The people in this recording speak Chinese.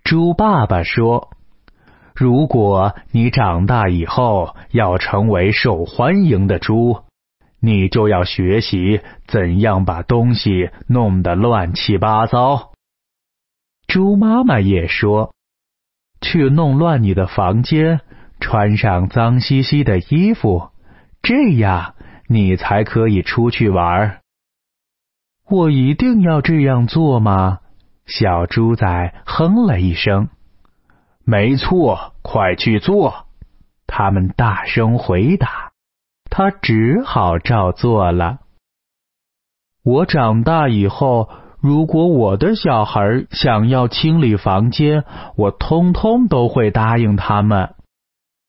猪爸爸说，如果你长大以后要成为受欢迎的猪，你就要学习怎样把东西弄得乱七八糟。猪妈妈也说，去弄乱你的房间，穿上脏兮兮的衣服，这样你才可以出去玩。我一定要这样做吗？小猪仔哼了一声。没错，快去做！他们大声回答。他只好照做了。我长大以后，如果我的小孩想要清理房间，我通通都会答应他们。